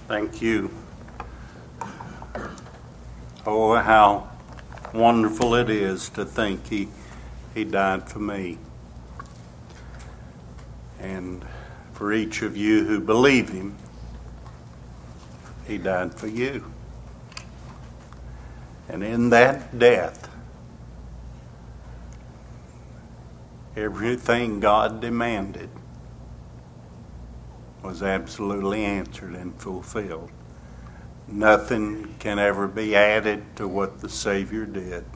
Thank you. Oh, how wonderful it is to think he died for me. And for each of you who believe him, he died for you. And in that death, everything God demanded was absolutely answered and fulfilled. Nothing can ever be added to what the Savior did.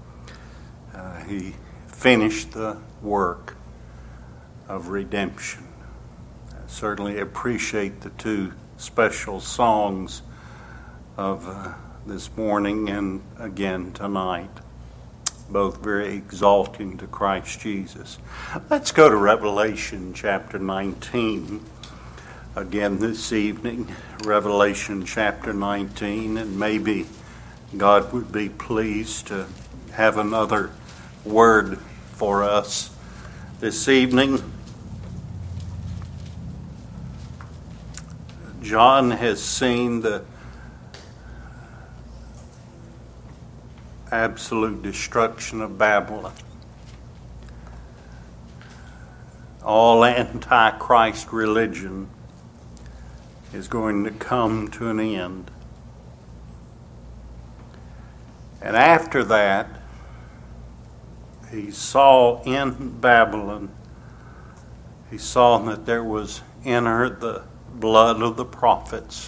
He finished the work of redemption. I certainly appreciate the two special songs of this morning and again tonight, both very exalting to Christ Jesus. Let's go to Revelation chapter 19 again this evening. Revelation chapter 19, and maybe God would be pleased to have another word for us this evening. John has seen the absolute destruction of Babylon. All antichrist religion is going to come to an end. And after that, he saw in Babylon, he saw that there was in her the blood of the prophets,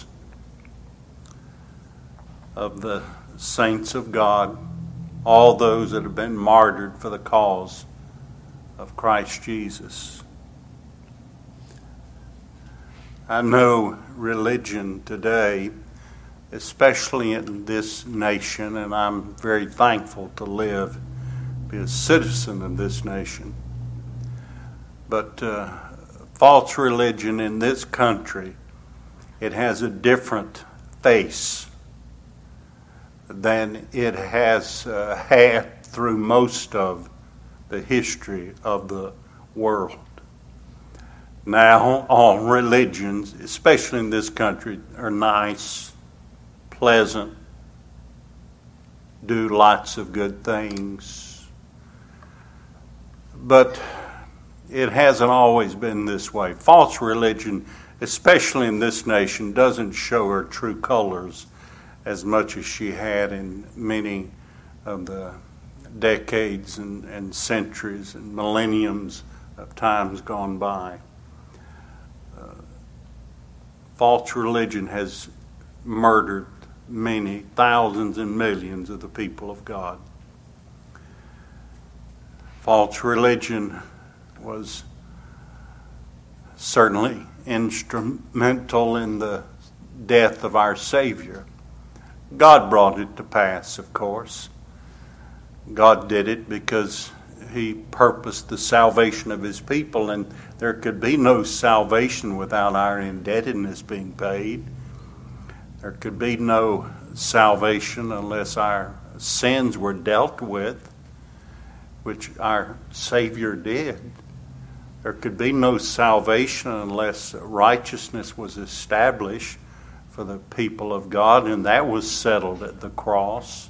of the saints of God, all those that have been martyred for the cause of Christ Jesus. I know religion today, especially in this nation, and I'm very thankful to be a citizen of this nation. But false religion in this country, it has a different face than it has had through most of the history of the world. Now, all religions, especially in this country, are nice, pleasant, do lots of good things. But it hasn't always been this way. False religion, especially in this nation, doesn't show her true colors as much as she had in many of the decades and centuries and millenniums of times gone by. False religion has murdered many thousands and millions of the people of God. False religion was certainly instrumental in the death of our Savior. God brought it to pass, of course. God did it because he purposed the salvation of his people, and there could be no salvation without our indebtedness being paid. There could be no salvation unless our sins were dealt with, which our Savior did. There could be no salvation unless righteousness was established for the people of God, and that was settled at the cross.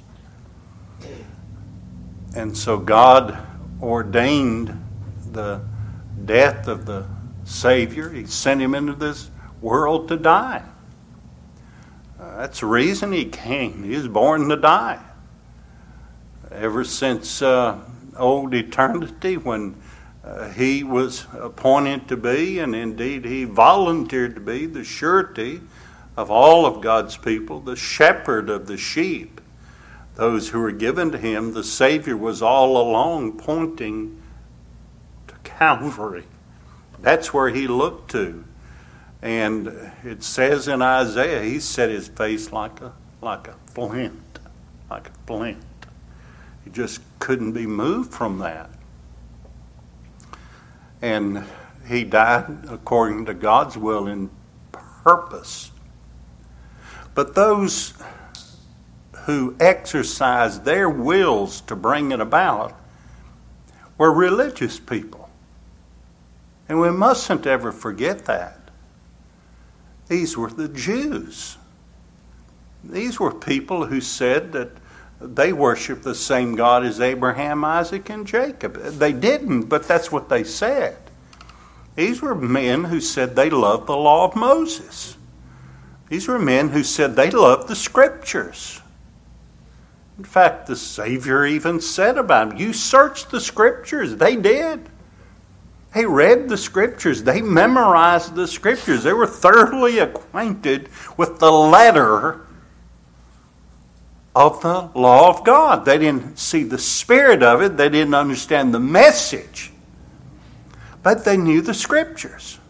And so God ordained the death of the Savior. He sent him into this world to die. That's the reason he came. He was born to die. Ever since old eternity, when he was appointed to be, and indeed he volunteered to be, the surety of all of God's people, the shepherd of the sheep, those who were given to him, the Savior was all along pointing to Calvary. That's where he looked to. And it says in Isaiah, he set his face like a flint, like a flint. He just couldn't be moved from that. And he died according to God's will and purpose. But those who exercised their wills to bring it about were religious people. And we mustn't ever forget that. These were the Jews. These were people who said that they worshiped the same God as Abraham, Isaac, and Jacob. They didn't, but that's what they said. These were men who said they loved the law of Moses. These were men who said they loved the Scriptures. In fact, the Savior even said about them, you search the Scriptures. They did. They read the Scriptures. They memorized the Scriptures. They were thoroughly acquainted with the letter of the law of God. They didn't see the spirit of it. They didn't understand the message. But they knew the Scriptures.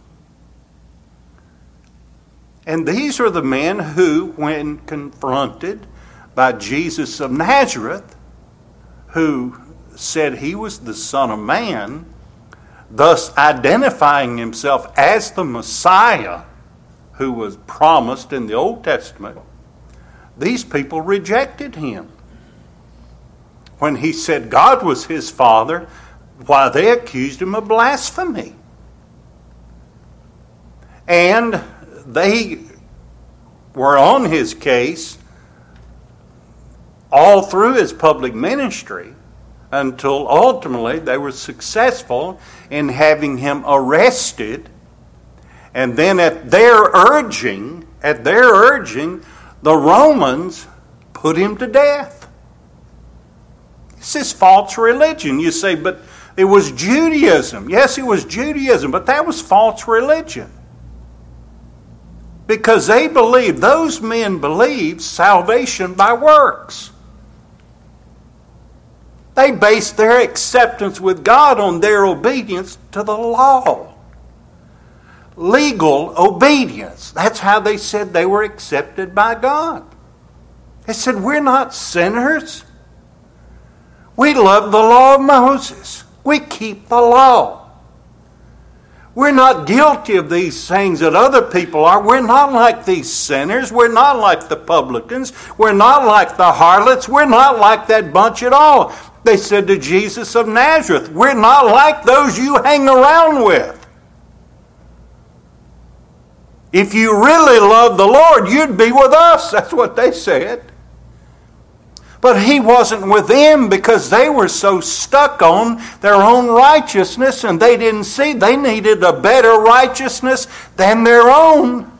And these are the men who, when confronted by Jesus of Nazareth, who said he was the Son of Man, thus identifying himself as the Messiah who was promised in the Old Testament, these people rejected him. When he said God was his Father, why, they accused him of blasphemy. And they were on his case all through his public ministry until ultimately they were successful in having him arrested. And then at their urging, the Romans put him to death. This is false religion. You say, but it was Judaism. Yes, it was Judaism, but that was false religion. Because those men believed salvation by works. They based their acceptance with God on their obedience to the law. Legal obedience. That's how they said they were accepted by God. They said, we're not sinners. We love the law of Moses. We keep the law. We're not guilty of these things that other people are. We're not like these sinners. We're not like the publicans. We're not like the harlots. We're not like that bunch at all. They said to Jesus of Nazareth, we're not like those you hang around with. If you really love the Lord, you'd be with us. That's what they said. But he wasn't with them because they were so stuck on their own righteousness and they didn't see they needed a better righteousness than their own.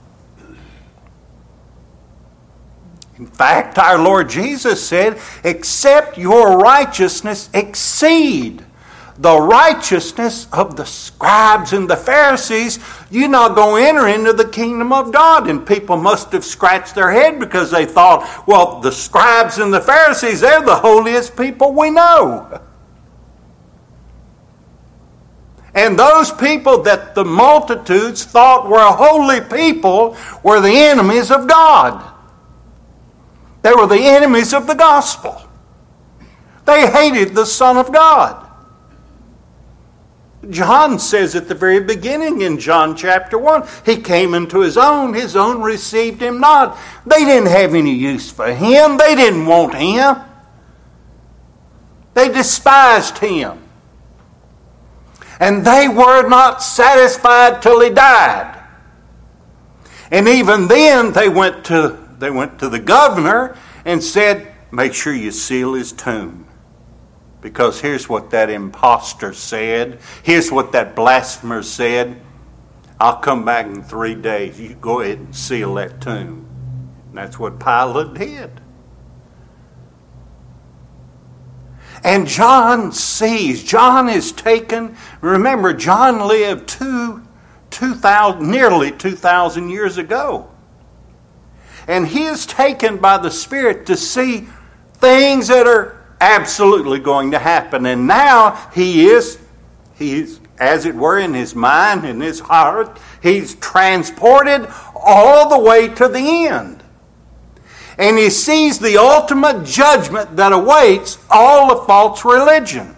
In fact, our Lord Jesus said, except your righteousness exceed the righteousness of the scribes and the Pharisees, you're not going to enter into the kingdom of God. And people must have scratched their head because they thought, well, the scribes and the Pharisees, they're the holiest people we know. And those people that the multitudes thought were holy people were the enemies of God. They were the enemies of the gospel. They hated the Son of God. John says at the very beginning in John chapter 1, he came into his own received him not. They didn't have any use for him. They didn't want him. They despised him. And they were not satisfied till he died. And even then they went to the governor and said, make sure you seal his tomb. Because here's what that impostor said. Here's what that blasphemer said. I'll come back in 3 days. You go ahead and seal that tomb. And that's what Pilate did. And John sees. John is taken. Remember, John lived nearly 2,000 years ago. And he is taken by the Spirit to see things that are absolutely going to happen. And now he is, as it were, in his mind, in his heart, he's transported all the way to the end. And he sees the ultimate judgment that awaits all of false religion.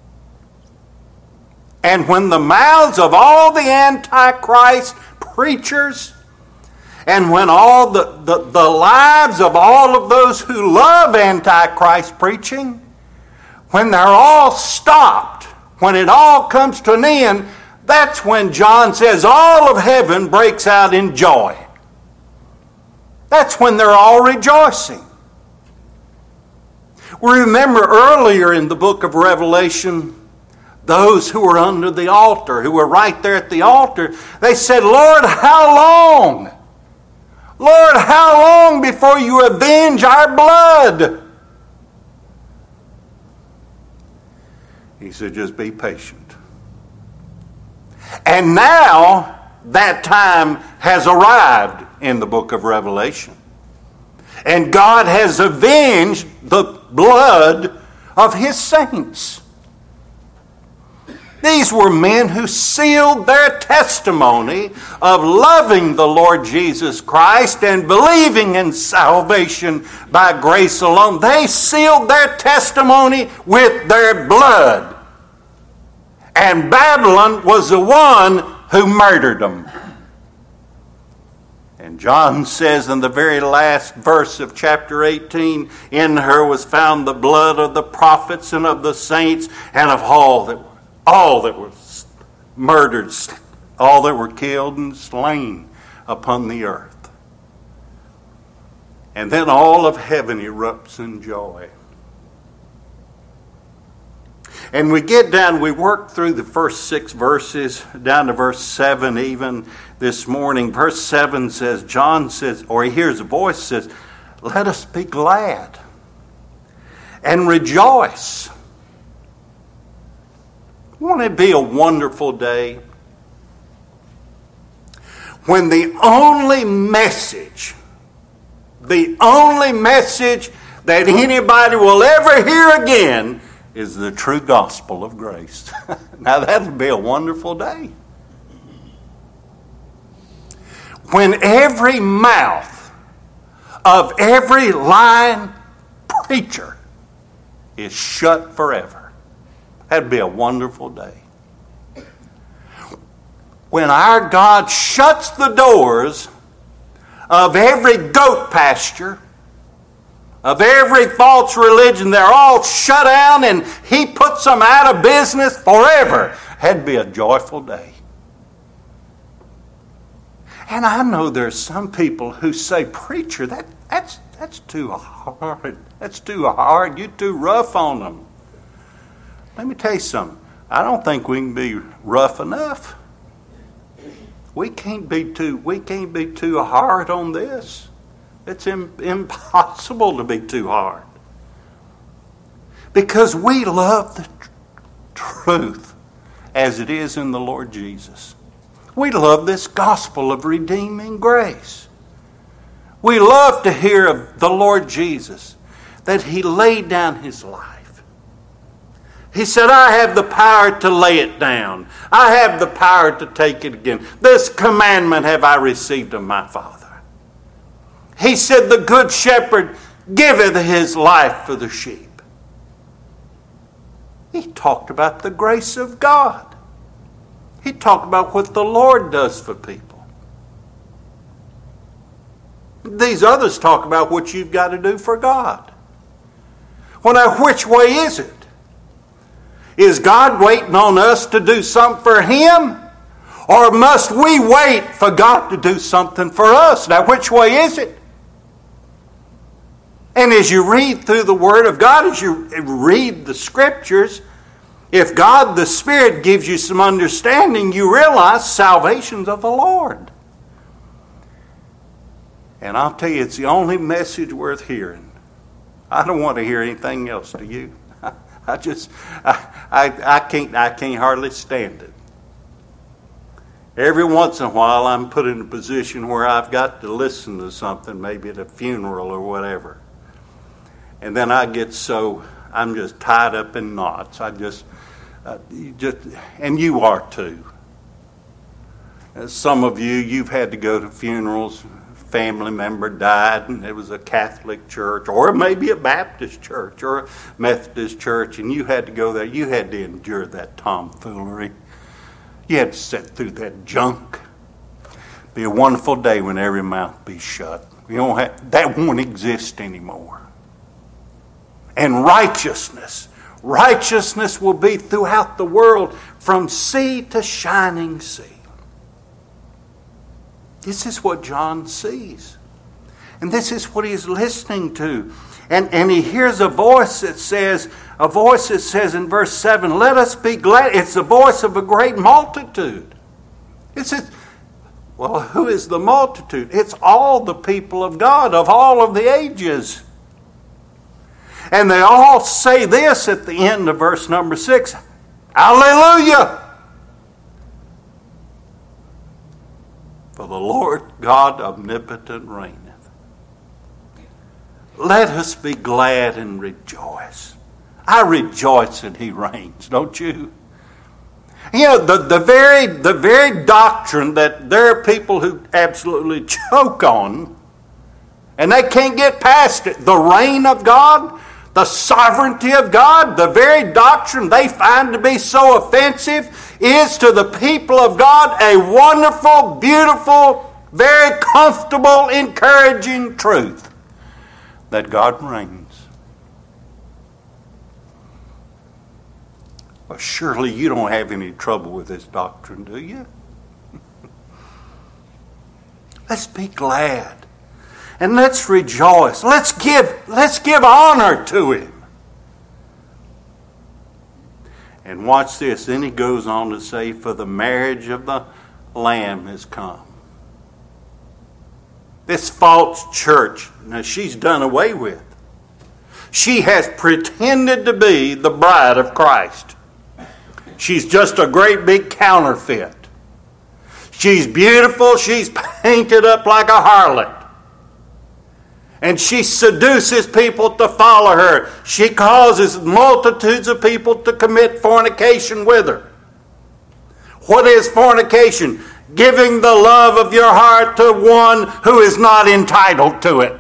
And when the mouths of all the Antichrist preachers, and when all the lives of all of those who love Antichrist preaching, when they're all stopped, when it all comes to an end, That's when John says all of heaven breaks out in joy. That's when they're all rejoicing. We remember earlier in the book of Revelation, those who were under the altar, who were right there at the altar, they said, Lord, how long? Lord, how long before you avenge our blood? He said, just be patient. And now that time has arrived in the book of Revelation. And God has avenged the blood of His saints. These were men who sealed their testimony of loving the Lord Jesus Christ and believing in salvation by grace alone. They sealed their testimony with their blood. And Babylon was the one who murdered them. And John says in the very last verse of chapter 18, in her was found the blood of the prophets and of the saints and of all that were murdered, all that were killed and slain upon the earth. And then all of heaven erupts in joy. And we work through the first 6 verses, down to verse 7 even this morning. Verse 7 says, John says, or he hears a voice says, let us be glad and rejoice. Won't it be a wonderful day when the only message that anybody will ever hear again is the true gospel of grace. Now that'll be a wonderful day. When every mouth of every lying preacher is shut forever. That'd be a wonderful day. When our God shuts the doors of every goat pasture, of every false religion, they're all shut down and He puts them out of business forever. That'd be a joyful day. And I know there's some people who say, preacher, that's too hard. That's too hard. You're too rough on them. Let me tell you something. I don't think we can be rough enough. We can't be too hard on this. It's impossible to be too hard. Because we love the truth as it is in the Lord Jesus. We love this gospel of redeeming grace. We love to hear of the Lord Jesus, that He laid down His life. He said, I have the power to lay it down. I have the power to take it again. This commandment have I received of my Father. He said, the good shepherd giveth his life for the sheep. He talked about the grace of God. He talked about what the Lord does for people. These others talk about what you've got to do for God. Well, now, which way is it? Is God waiting on us to do something for Him? Or must we wait for God to do something for us? Now, which way is it? And as you read through the Word of God, as you read the Scriptures, if God the Spirit gives you some understanding, you realize salvation's of the Lord. And I'll tell you, it's the only message worth hearing. I don't want to hear anything else, do you? I can't hardly stand it. Every once in a while I'm put in a position where I've got to listen to something, maybe at a funeral or whatever. And then I'm just tied up in knots. And you are too. Some of you've had to go to funerals. Family member died and it was a Catholic church, or maybe a Baptist church or a Methodist church, and you had to go there. You had to endure that tomfoolery. You had to sit through that junk. Be a wonderful day when every mouth be shut. That won't exist anymore. And righteousness Righteousness will be throughout the world from sea to shining sea. This is what John sees. And this is what he's listening to. And he hears a voice that says in verse 7, let us be glad. It's the voice of a great multitude. It says, well, who is the multitude? It's all the people of God of all of the ages. And they all say this at the end of verse number 6, Hallelujah! For the Lord God omnipotent reigneth. Let us be glad and rejoice. I rejoice that He reigns, don't you? You know, the very doctrine that there are people who absolutely choke on, and they can't get past it, the reign of God, the sovereignty of God, the very doctrine they find to be so offensive is to the people of God a wonderful, beautiful, very comfortable, encouraging truth that God reigns. Well, surely you don't have any trouble with this doctrine, do you? Let's be glad. And let's rejoice. Let's give honor to Him. And watch this. Then he goes on to say, for the marriage of the Lamb has come. This false church, now she's done away with. She has pretended to be the bride of Christ. She's just a great big counterfeit. She's beautiful. She's painted up like a harlot. And she seduces people to follow her. She causes multitudes of people to commit fornication with her. What is fornication? Giving the love of your heart to one who is not entitled to it.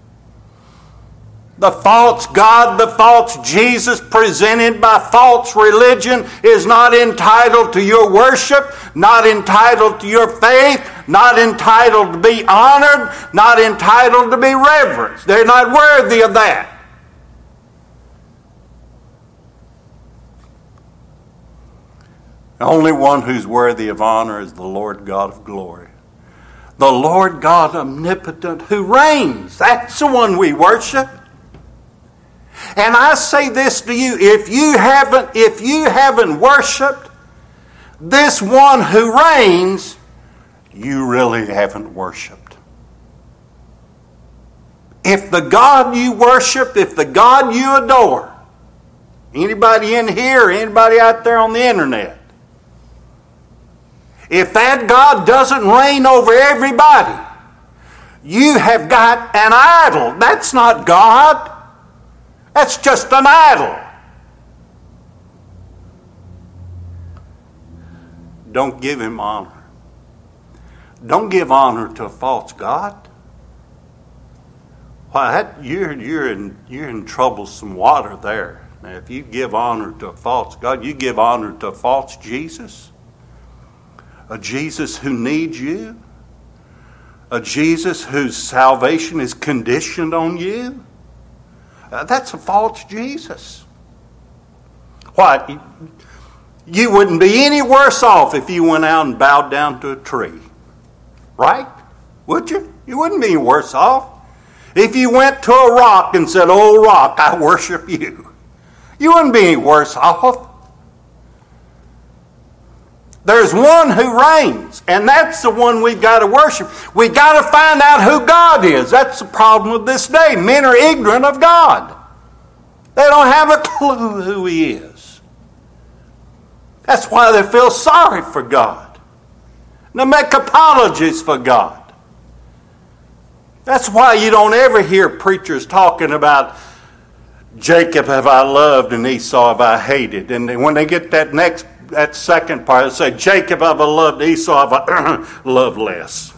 The false God, the false Jesus presented by false religion is not entitled to your worship, not entitled to your faith, not entitled to be honored, not entitled to be reverenced. They're not worthy of that. The only one who's worthy of honor is the Lord God of glory. The Lord God omnipotent who reigns. That's the one we worship. And I say this to you, if you haven't worshiped this one who reigns, you really haven't worshiped. If the God you worship, if the God you adore, anybody in here, anybody out there on the internet, if that God doesn't reign over everybody, you have got an idol. That's not God. That's just an idol. Don't give Him honor. Don't give honor to a false god. Why, you're in troublesome water there. Now, if you give honor to a false god, you give honor to a false Jesus, a Jesus who needs you, a Jesus whose salvation is conditioned on you. That's a false Jesus. Why? You wouldn't be any worse off if you went out and bowed down to a tree. Right? Would you? You wouldn't be any worse off. If you went to a rock and said, "Oh, rock, I worship you," you wouldn't be any worse off. There's one who reigns, and that's the one we've got to worship. We've got to find out who God is. That's the problem with this day. Men are ignorant of God. They don't have a clue who He is. That's why they feel sorry for God. They make apologies for God. That's why you don't ever hear preachers talking about Jacob have I loved and Esau have I hated. And when they get that second part, they say, Jacob have I loved, Esau have I loved less.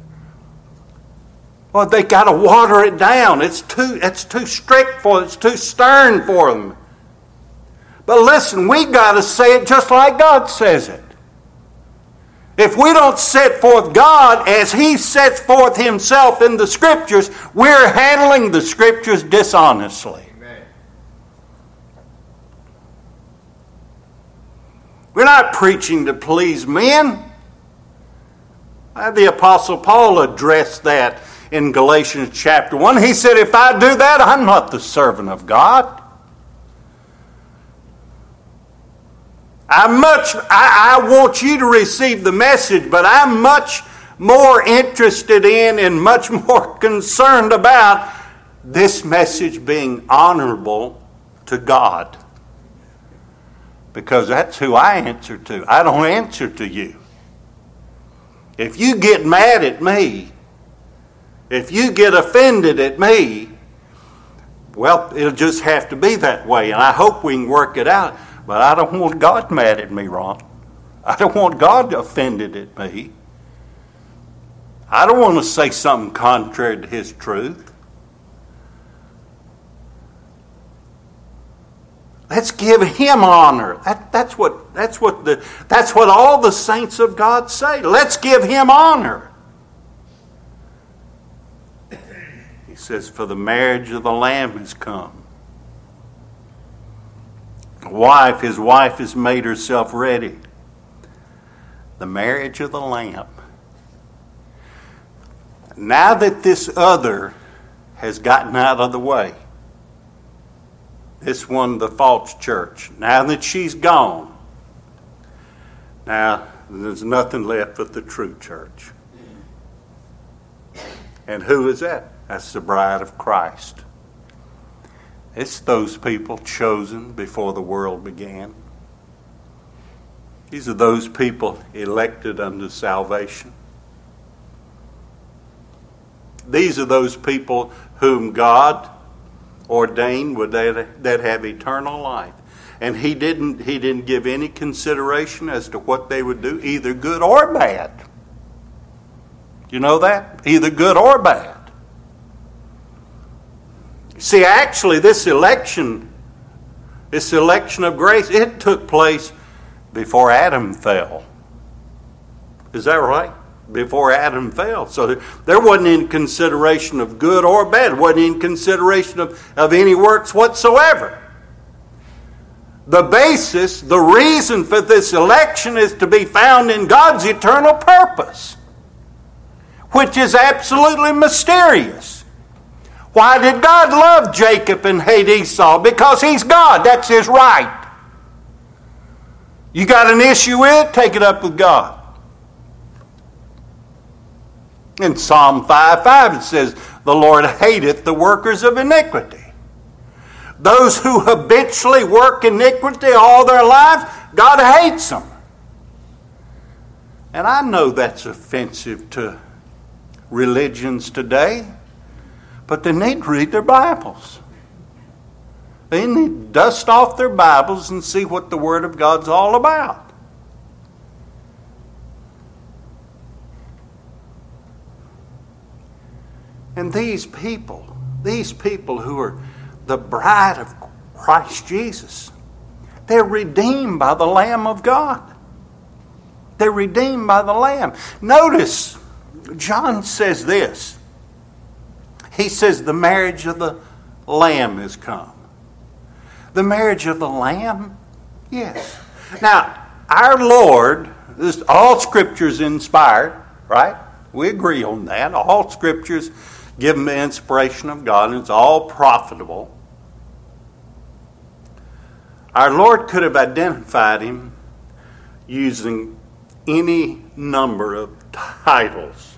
Well, they got to water it down. It's too strict for them. It's too stern for them. But listen, we got to say it just like God says it. If we don't set forth God as He sets forth Himself in the Scriptures, we're handling the Scriptures dishonestly. Amen. We're not preaching to please men. The Apostle Paul addressed that in Galatians chapter 1. He said, if I do that, I'm not the servant of God. I want you to receive the message, but I'm much more interested in and much more concerned about this message being honorable to God. Because that's who I answer to. I don't answer to you. If you get mad at me, if you get offended at me, well, it'll just have to be that way. And I hope we can work it out. But I don't want God mad at me, Ron. I don't want God offended at me. I don't want to say something contrary to His truth. Let's give Him honor. That's what all the saints of God say. Let's give Him honor. He says, for the marriage of the Lamb has come. His wife has made herself ready. The marriage of the Lamb. Now that this other has gotten out of the way, this one, the false church, now that she's gone, now there's nothing left but the true church. And who is that? That's the bride of Christ. It's those people chosen before the world began. These are those people elected unto salvation. These are those people whom God ordained would that have eternal life. And he didn't give any consideration as to what they would do, either good or bad. You know that? Either good or bad. See, actually, this election of grace, it took place before Adam fell. Is that right? Before Adam fell. So there wasn't any consideration of good or bad. There wasn't any consideration of any works whatsoever. The basis, the reason for this election is to be found in God's eternal purpose, which is absolutely mysterious. Why did God love Jacob and hate Esau? Because he's God. That's his right. You got an issue with it? Take it up with God. In Psalm 5:5 it says, the Lord hateth the workers of iniquity. Those who habitually work iniquity all their lives, God hates them. And I know that's offensive to religions today, but they need to read their Bibles. They need to dust off their Bibles and see what the Word of God's all about. And these people who are the bride of Christ Jesus, they're redeemed by the Lamb of God. They're redeemed by the Lamb. Notice, John says this. He says the marriage of the Lamb has come. The marriage of the Lamb? Yes. Now, our Lord, all Scripture is inspired, right? We agree on that. All Scriptures give them the inspiration of God, and it's all profitable. Our Lord could have identified him using any number of titles.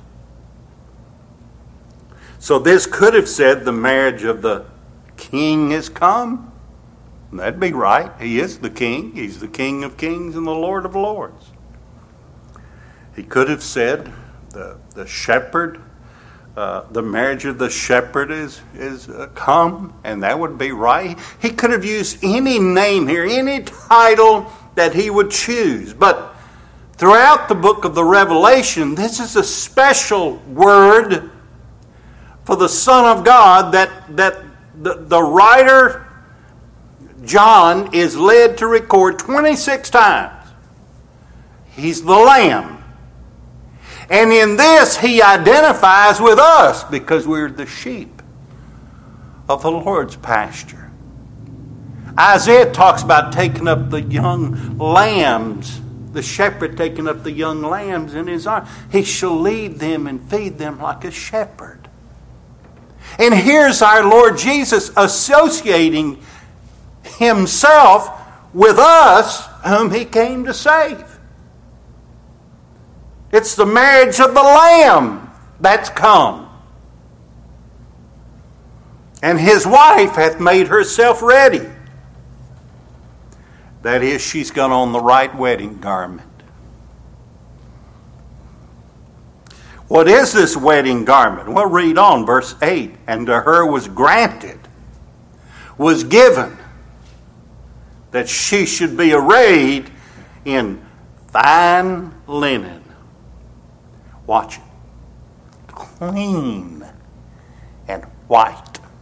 So this could have said the marriage of the King has come. That'd be right. He is the King. He's the King of kings and the Lord of lords. He could have said the shepherd, the marriage of the shepherd is come, and that would be right. He could have used any name here, any title that he would choose. But throughout the book of the Revelation, this is a special word for the Son of God that the writer John is led to record 26 times. He's the Lamb. And in this, he identifies with us because we're the sheep of the Lord's pasture. Isaiah talks about taking up the young lambs, the shepherd taking up the young lambs in his arms. He shall lead them and feed them like a shepherd. And here's our Lord Jesus associating himself with us whom he came to save. It's the marriage of the Lamb that's come. And his wife hath made herself ready. That is, she's got on the right wedding garment. What is this wedding garment? Well, read on, verse 8. And to her was granted, was given, that she should be arrayed in fine linen. Watch it. Clean and white.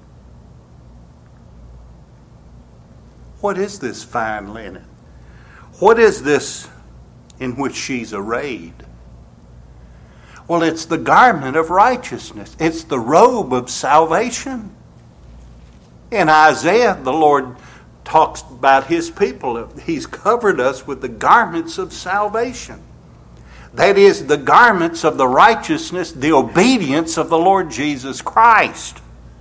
What is this fine linen? What is this in which she's arrayed? Well, it's the garment of righteousness. It's the robe of salvation. In Isaiah, the Lord talks about his people. He's covered us with the garments of salvation. That is, the garments of the righteousness, the obedience of the Lord Jesus Christ.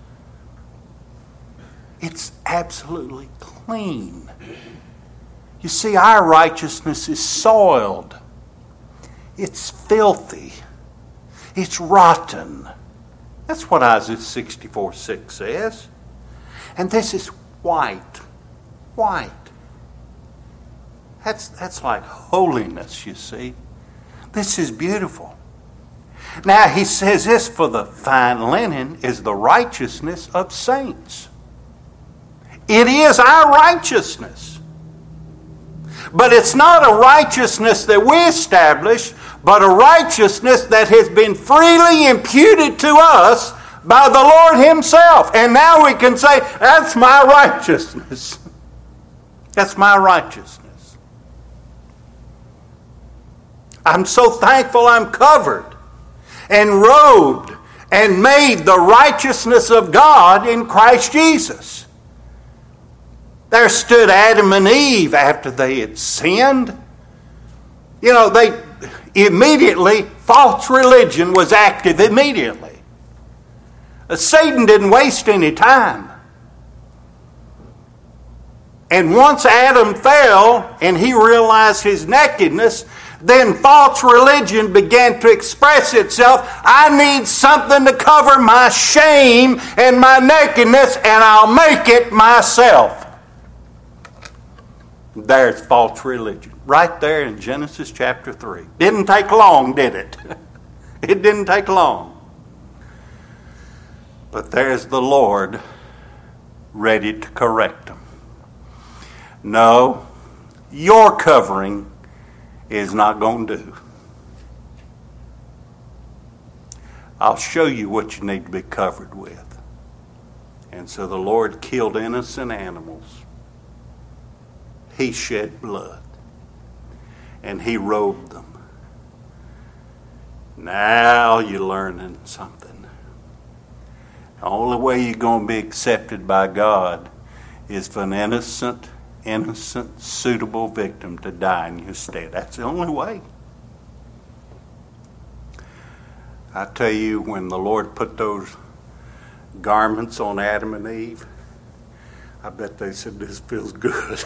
It's absolutely clean. You see, our righteousness is soiled. It's filthy. It's rotten. That's what Isaiah 64:6 says. And this is white. White. That's like holiness, you see. This is beautiful. Now he says this, for the fine linen is the righteousness of saints. It is our righteousness. But it's not a righteousness that we establish, but a righteousness that has been freely imputed to us by the Lord himself. And now we can say, that's my righteousness. That's my righteousness. I'm so thankful I'm covered and robed and made the righteousness of God in Christ Jesus. There stood Adam and Eve after they had sinned. You know, false religion was active immediately. Satan didn't waste any time. And once Adam fell and he realized his nakedness, then false religion began to express itself. I need something to cover my shame and my nakedness, and I'll make it myself. There's false religion. Right there in Genesis chapter 3. Didn't take long, did it? It didn't take long. But there's the Lord ready to correct them. No, your covering is not going to do. I'll show you what you need to be covered with. And so the Lord killed innocent animals. He shed blood. And he robed them. Now you're learning something. The only way you're going to be accepted by God is for an innocent, suitable victim to die in your stead. That's the only way. I tell you, when the Lord put those garments on Adam and Eve, I bet they said, this feels good.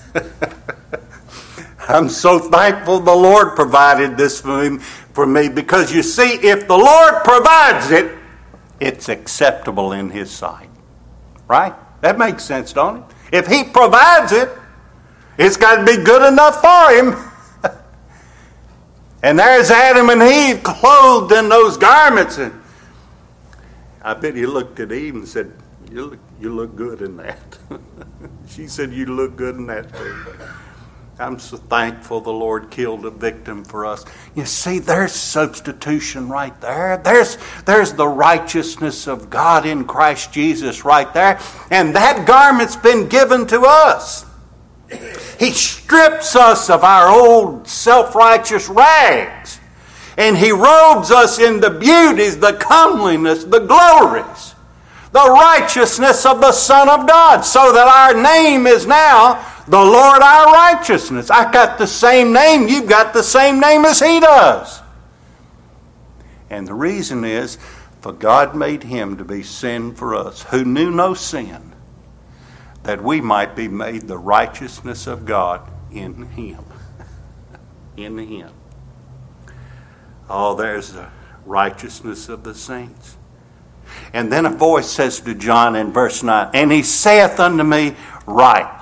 I'm so thankful the Lord provided this for me because you see, if the Lord provides it, it's acceptable in his sight. Right? That makes sense, don't it? If he provides it, it's got to be good enough for him. And there's Adam and Eve clothed in those garments. And I bet he looked at Eve and said, you look good in that. She said, you look good in that too. I'm so thankful the Lord killed a victim for us. You see, there's substitution right there. There's the righteousness of God in Christ Jesus right there. And that garment's been given to us. He strips us of our old self-righteous rags. And he robes us in the beauties, the comeliness, the glories, The righteousness of the Son of God, so that our name is now the Lord our righteousness. I got the same name. You've got the same name as He does. And the reason is, for God made Him to be sin for us, who knew no sin, that we might be made the righteousness of God in Him. In Him. Oh, there's the righteousness of the saints. And then a voice says to John in verse 9, and he saith unto me, write.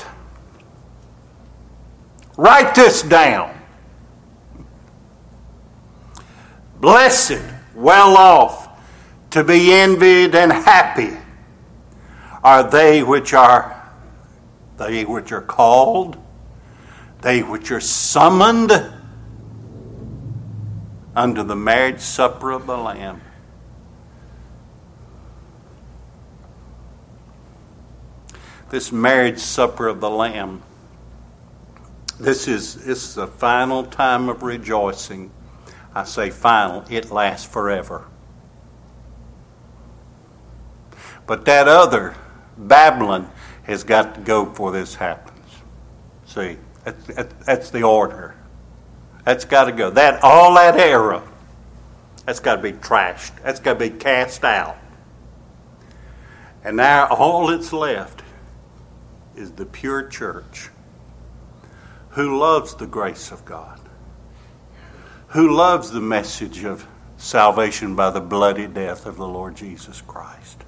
Write this down. Blessed, well off, to be envied and happy are they which are called, they which are summoned unto the marriage supper of the Lamb. This marriage supper of the Lamb, this is the final time of rejoicing. I say final, it lasts forever. But that other, Babylon, has got to go before this happens. See, that's the order. That's got to go. All that era, that's got to be trashed. That's got to be cast out. And now all that's left is the pure church who loves the grace of God, who loves the message of salvation by the bloody death of the Lord Jesus Christ.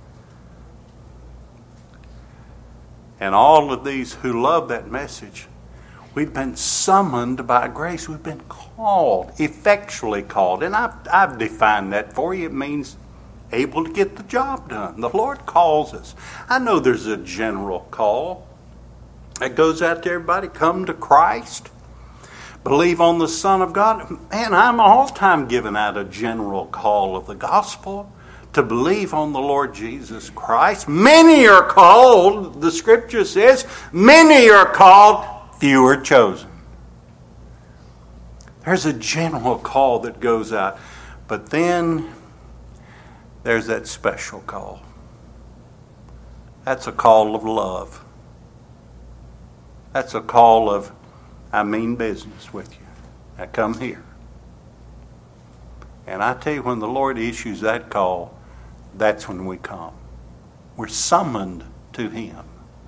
And all of these who love that message, we've been summoned by grace. We've been called, effectually called. And I've defined that for you. It means able to get the job done. The Lord calls us. I know there's a general call that goes out to everybody. Come to Christ. Believe on the Son of God. Man, I'm all time giving out a general call of the gospel to believe on the Lord Jesus Christ. Many are called, the Scripture says, many are called, few are chosen. There's a general call that goes out. But then there's that special call. That's a call of love. That's a call of, I mean business with you. Now come here. And I tell you, when the Lord issues that call, that's when we come. We're summoned to Him.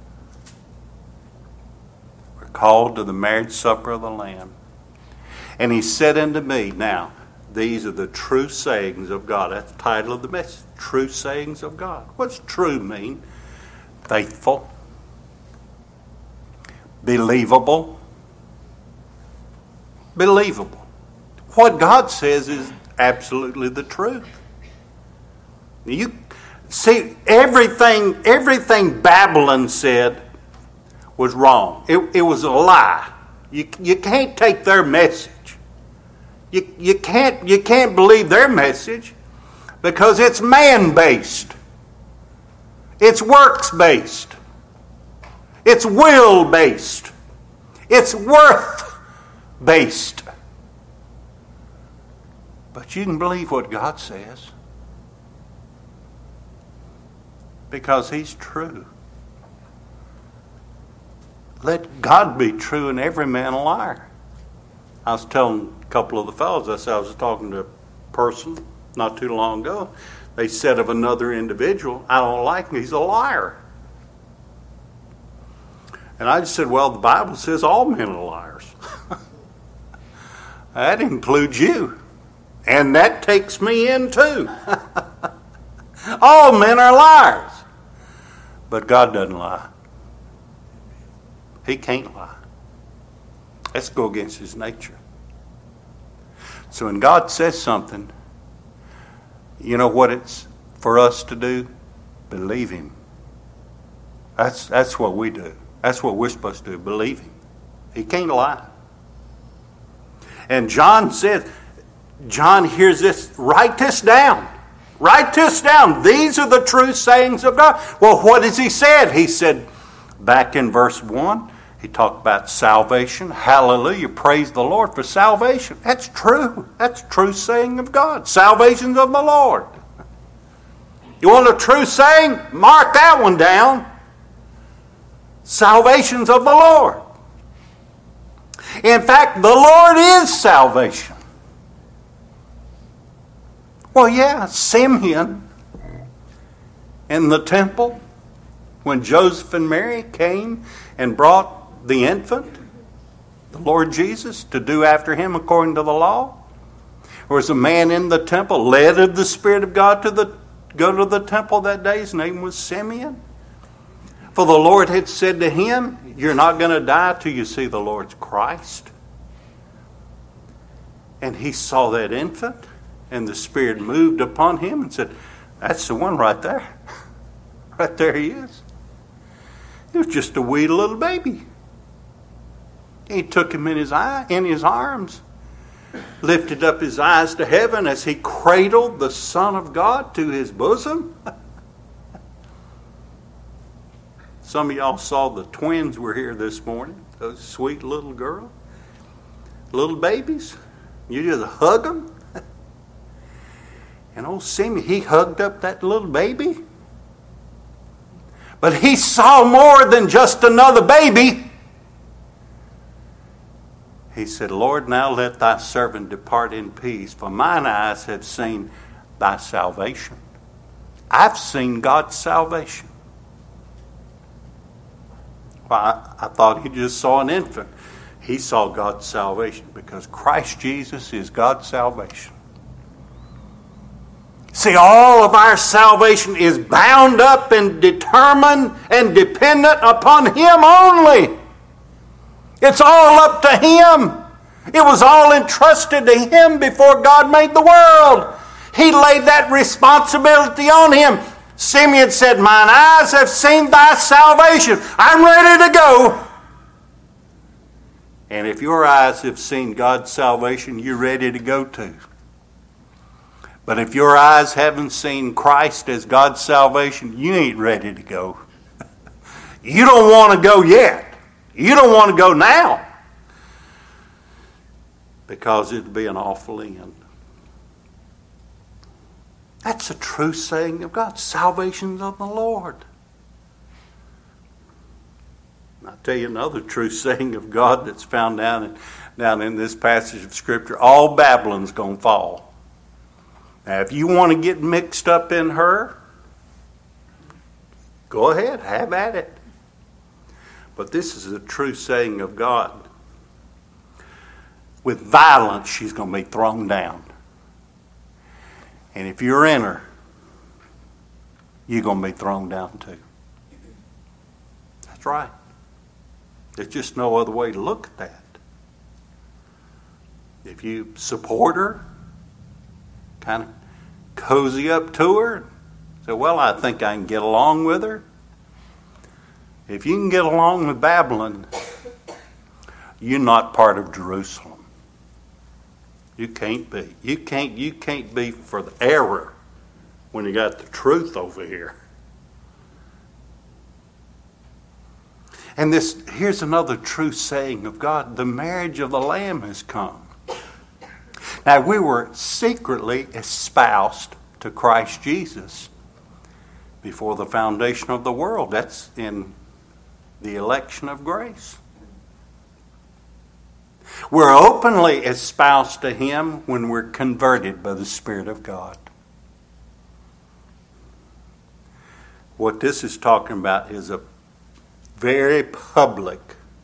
We're called to the marriage supper of the Lamb. And He said unto me, now, these are the true sayings of God. That's the title of the message. True sayings of God. What's true mean? Faithful. Believable. Believable. What God says is absolutely the truth. You see, everything Babylon said was wrong. It was a lie. You can't take their message. You can't believe their message because it's man-based. It's works-based. It's will-based. It's worth-based. But you can believe what God says because He's true. Let God be true and every man a liar. I was telling a couple of the fellows, I was talking to a person not too long ago. They said of another individual, I don't like him, he's a liar. And I just said, well, the Bible says all men are liars. That includes you. And that takes me in too. All men are liars. But God doesn't lie. He can't lie. Let's go against His nature. So when God says something, you know what it's for us to do? Believe Him. That's what we do. That's what we're supposed to do. Believe Him. He can't lie. And John says, John hears this, write this down. Write this down. These are the true sayings of God. Well, what has He said? He said, back in verse 1, He talked about salvation. Hallelujah. Praise the Lord for salvation. That's true. That's true saying of God. Salvation's of the Lord. You want a true saying? Mark that one down. Salvation's of the Lord. In fact, the Lord is salvation. Well, yeah, Simeon in the temple, when Joseph and Mary came and brought the infant, the Lord Jesus, to do after him according to the law, there was a man in the temple, led of the Spirit of God to go to the temple that day. His name was Simeon. For the Lord had said to him, you're not going to die till you see the Lord's Christ. And he saw that infant, and the Spirit moved upon him and said, that's the one right there. Right there he is. He was just a wee little baby. He took him in his arms, lifted up his eyes to heaven as he cradled the Son of God to his bosom. Some of y'all saw the twins were here this morning. Those sweet little girls. Little babies. You just hug them. And old Simeon, he hugged up that little baby. But he saw more than just another baby. He said, Lord, now let thy servant depart in peace, for mine eyes have seen thy salvation. I've seen God's salvation. Well, I thought he just saw an infant. He saw God's salvation because Christ Jesus is God's salvation. See, all of our salvation is bound up and determined and dependent upon Him only. It's all up to Him. It was all entrusted to Him before God made the world. He laid that responsibility on Him. Simeon said, mine eyes have seen thy salvation. I'm ready to go. And if your eyes have seen God's salvation, you're ready to go too. But if your eyes haven't seen Christ as God's salvation, you ain't ready to go. You don't want to go yet. You don't want to go now. Because it'd be an awful end. That's a true saying of God. Salvation's of the Lord. I'll tell you another true saying of God that's found down in this passage of Scripture. All Babylon's going to fall. Now, if you want to get mixed up in her, go ahead, have at it. But this is a true saying of God. With violence, she's going to be thrown down. And if you're in her, you're going to be thrown down too. That's right. There's just no other way to look at that. If you support her, kind of cozy up to her, say, well, I think I can get along with her. If you can get along with Babylon, you're not part of Jerusalem. You can't be. You can't be for the error when you got the truth over here. And here's another true saying of God. The marriage of the Lamb has come. Now, we were secretly espoused to Christ Jesus before the foundation of the world. That's in the election of grace. We're openly espoused to Him when we're converted by the Spirit of God. What this is talking about is a very public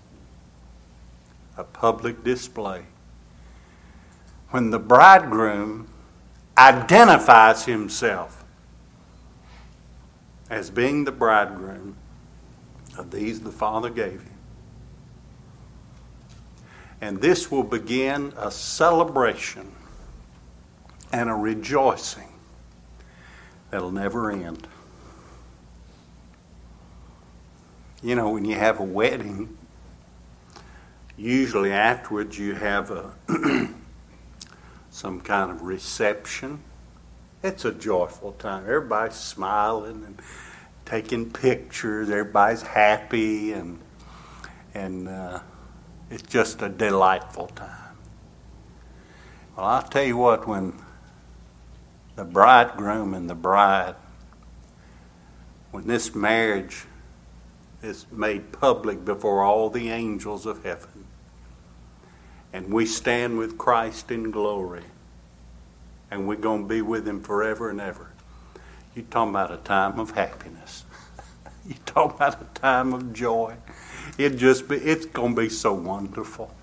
display. When the bridegroom identifies himself as being the bridegroom of these the Father gave him. And this will begin a celebration and a rejoicing that'll never end. You know, when you have a wedding, usually afterwards you have some kind of reception. It's a joyful time. Everybody's smiling and taking pictures. Everybody's happy and it's just a delightful time. Well, I'll tell you what, when the bridegroom and the bride when this marriage is made public before all the angels of heaven, and we stand with Christ in glory, and we're going to be with him forever and ever. You're talking about a time of happiness. You're talking about a time of joy. It's going to be so wonderful.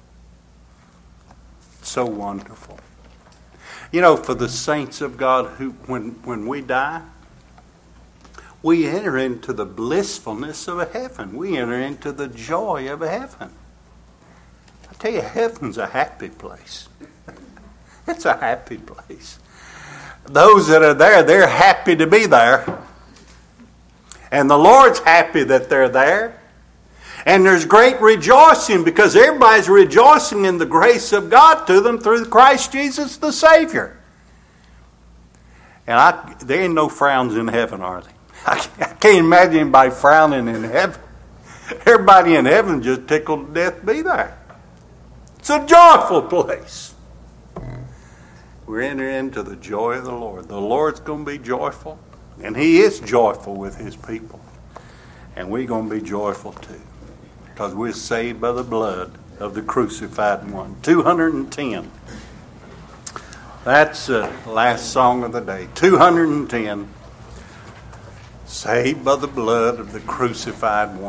So wonderful. You know, for the saints of God, who when we die, we enter into the blissfulness of a heaven. We enter into the joy of a heaven. I tell you, heaven's a happy place. It's a happy place. Those that are there, they're happy to be there. And the Lord's happy that they're there. And there's great rejoicing because everybody's rejoicing in the grace of God to them through Christ Jesus the Savior. And there ain't no frowns in heaven, are there? I can't imagine anybody frowning in heaven. Everybody in heaven just tickled to death to be there. It's a joyful place. We're entering into the joy of the Lord. The Lord's going to be joyful, and He is joyful with His people. And we're going to be joyful too, because we're saved by the blood of the crucified one. 210. That's the last song of the day. 210. Saved by the blood of the crucified one.